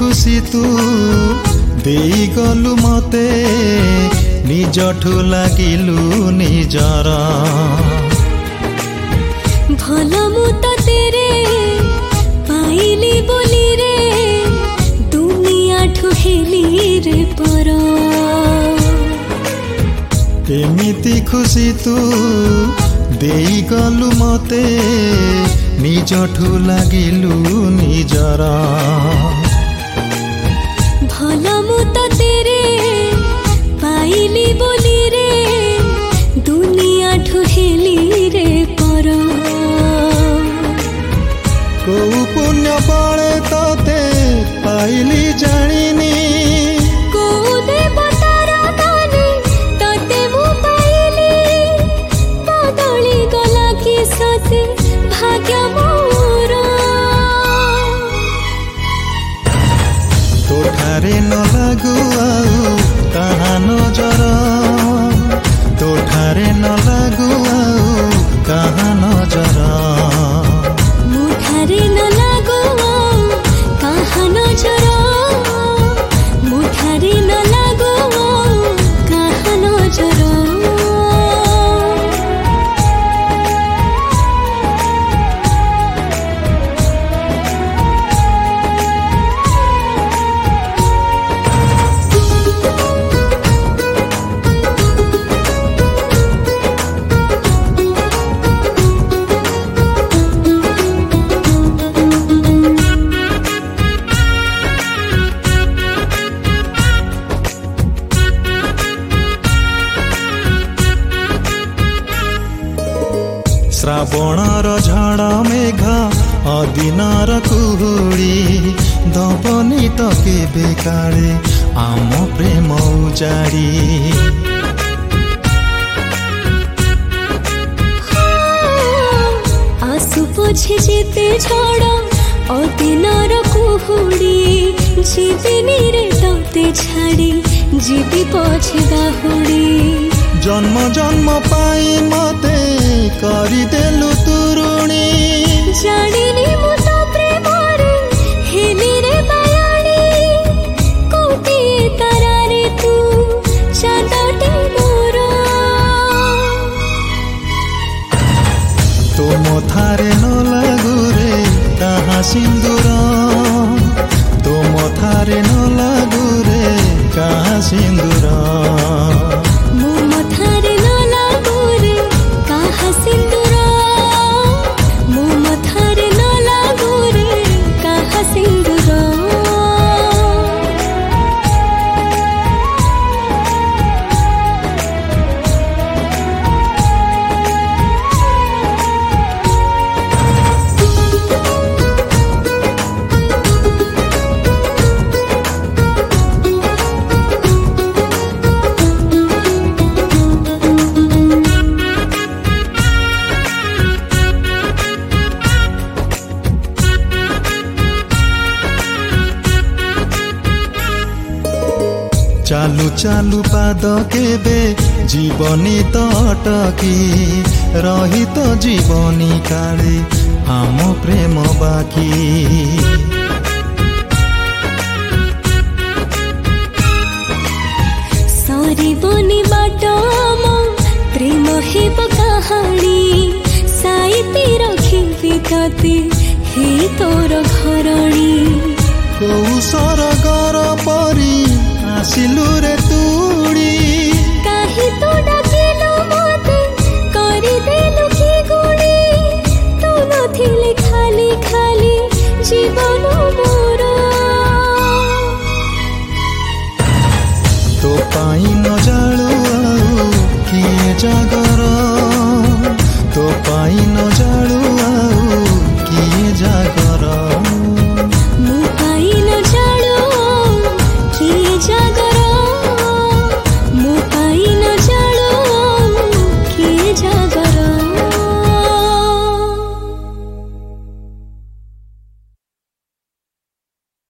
खुशी तू देई गलु मते निजठु लागिलु निजर भल मु तो तेरे पाइली बोली रे दुनिया ठु हेली रे पर एमिति खुशी तू देई गलु मते निजठु लागिलु निजर भल मु तो तेरे पाइली बोली रे दुनिया ठु हेली रे पर को पुण्य बळे तते पाइली जानिनी को देवतार दानी तते मु पाइली बदली गला कि सते भाग्य मोर तोठारे न लागू आउ कहा नजर तोठारे न लागू आउ कहा नजर मुठारे न लागो कहा नजर मुठारे न लागो कहा नजर श्रावणर झड़ मेघ अदिनर कुहुड़ी दबनी तो केबे काले आम प्रेम उजाड़ी आसु पोछे जेते झड़ अदिनर कुहुड़ी जीविनी रे तते छाड़ी जीवी पोछे दाहुड़ी जन्म जन्म पाई मते करी देलु तुरुणी जानिनी मु तो प्रेम रे हेली रे बायाणी कोटी तारा रे तू चांदटी मोर तो मथारे न लागू रे कहा सिंदूर तो मथारे न लागू रे कहा सिंदूर मो मथारे न लागो रे कहा सिंदूर मो मथारे न लागो रे कहा सिंदूर चालू चालू पाद केबे जीवनी तो अटकी रही तो जीवनी काले आम प्रेम बाकी सरी बनी बाटम प्रेम हेब कहानी साइती रखी तते हे तोर घरणी कौ सरगर परी आसिलु रे तू